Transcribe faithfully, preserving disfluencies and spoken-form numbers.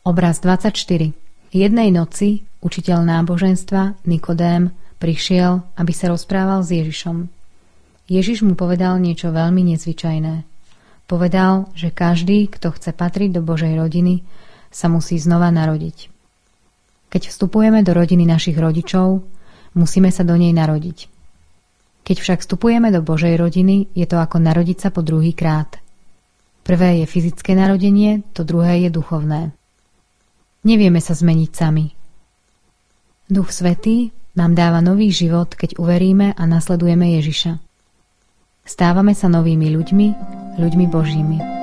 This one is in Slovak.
Obraz dvadsaťštyri. Jednej noci učiteľ náboženstva Nikodém prišiel, aby sa rozprával s Ježišom. Ježiš mu povedal niečo veľmi nezvyčajné. Povedal, že každý, kto chce patriť do Božej rodiny, sa musí znova narodiť. Keď vstupujeme do rodiny našich rodičov, musíme sa do nej narodiť. Keď však vstupujeme do Božej rodiny, je to ako narodiť sa po druhý krát. Prvé je fyzické narodenie, to druhé je duchovné. Nevieme sa zmeniť sami. Duch Svätý nám dáva nový život, keď uveríme a nasledujeme Ježiša. Stávame sa novými ľuďmi, ľuďmi Božími.